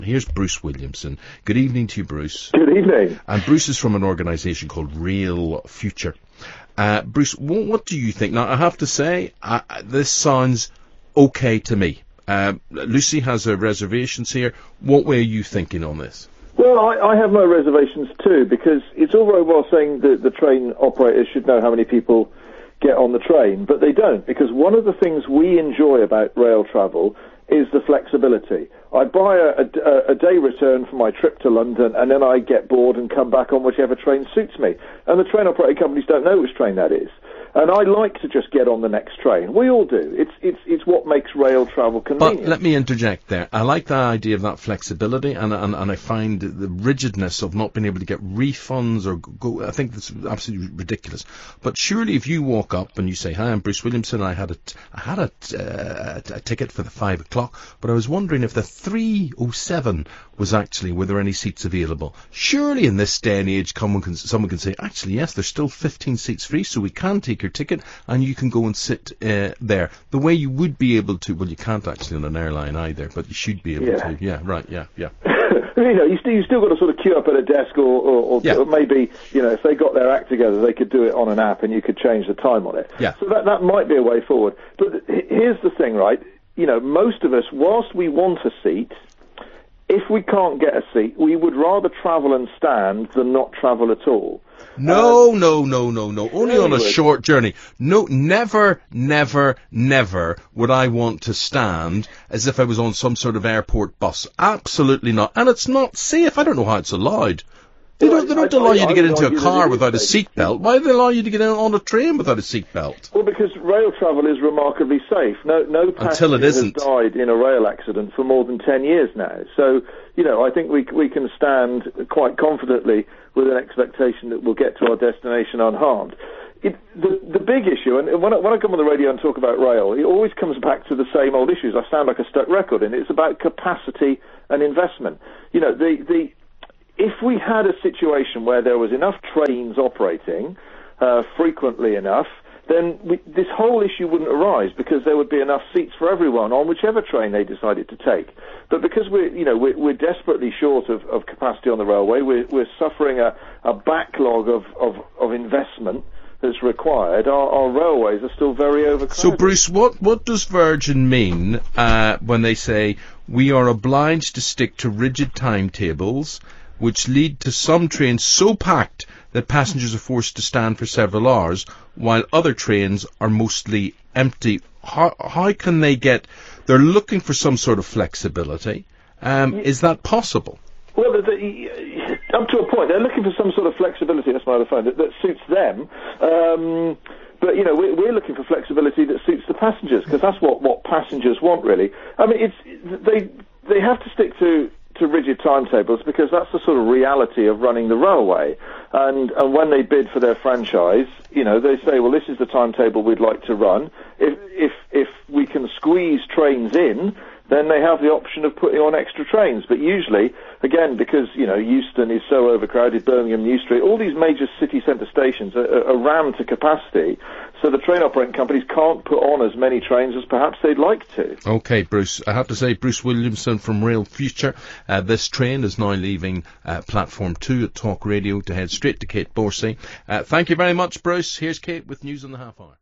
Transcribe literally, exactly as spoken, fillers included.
Here's Bruce Williamson. Good evening to you, Bruce. Good evening. And Bruce is from an organisation called Rail Future. Uh, Bruce, what, what do you think? Now, I have to say, uh, this sounds okay to me. Uh, Lucy has her reservations here. What way are you thinking on this? Well, I, I have my reservations too, because it's all very well saying that the train operators should know how many people get on the train, but they don't, because one of the things we enjoy about rail travel is the flexibility. I buy a, a, a day return for my trip to London, and then I get bored and come back on whichever train suits me. And the train operating companies don't know which train that is. And I like to just get on the next train. We all do. It's it's it's what makes rail travel convenient. But let me interject there. I like the idea of that flexibility, and and, and I find the rigidness of not being able to get refunds or go. I think that's absolutely ridiculous. But surely, if you walk up and you say, "Hi, I'm Bruce Williamson. I had a t- I had a, t- uh, a ticket for the five o'clock, but I was wondering if the three oh seven was actually, were there any seats available?" Surely, in this day and age, someone can someone can say, "Actually, yes, there's still fifteen seats free, so we can take your ticket and you can go and sit uh, there." The way you would be able to, well, you can't actually on an airline either, but you should be able yeah. to. Yeah, right, yeah, yeah. You know, you still, you still got to sort of queue up at a desk, or, or, or, yeah. or maybe, you know, if they got their act together, they could do it on an app and you could change the time on it. Yeah. So that, that might be a way forward. But th- here's the thing, right? You know, most of us, whilst we want a seat, if we can't get a seat, we would rather travel and stand than not travel at all. No, uh, no, no, no, no. Only on a short journey. No, never, never, never would I want to stand as if I was on some sort of airport bus. Absolutely not. And it's not safe. I don't know how it's allowed. They don't, they don't allow you to get into a car without a seatbelt. Why do they allow you to get on a train without a seatbelt? Well, because rail travel is remarkably safe. No, no passenger has died in a rail accident for more than ten years now. So, you know, I think we we can stand quite confidently with an expectation that we'll get to our destination unharmed. It, the the big issue, and when I, when I come on the radio and talk about rail, it always comes back to the same old issues. I sound like a stuck record, and it's about capacity and investment. You know, the the if we had a situation where there was enough trains operating uh, frequently enough, then we, this whole issue wouldn't arise, because there would be enough seats for everyone on whichever train they decided to take. But because we're, you know, we're, we're desperately short of, of capacity on the railway, we're, we're suffering a, a backlog of, of, of investment that's required. Our, our railways are still very overcrowded. So, Bruce, what, what does Virgin mean uh, when they say we are obliged to stick to rigid timetables, which lead to some trains so packed that passengers are forced to stand for several hours, while other trains are mostly empty? How, how can they get... They're looking for some sort of flexibility. Um, is that possible? Well, the, the, up to a point. They're looking for some sort of flexibility, that's my other phone, that, that suits them. Um, but, you know, we're, we're looking for flexibility that suits the passengers, because that's what, what passengers want, really. I mean, it's they they have to stick to... to rigid timetables, because that's the sort of reality of running the railway. And and when they bid for their franchise, you know, they say, well, this is the timetable we'd like to run. If if if we can squeeze trains in, then they have the option of putting on extra trains. But usually, again, because, you know, Euston is so overcrowded, Birmingham, New Street, all these major city centre stations are, are rammed to capacity, so the train operating companies can't put on as many trains as perhaps they'd like to. OK, Bruce. I have to say, Bruce Williamson from Rail Future. Uh, this train is now leaving uh, Platform two at Talk Radio to head straight to Kate Borsey. Uh, thank you very much, Bruce. Here's Kate with News on the Half Hour.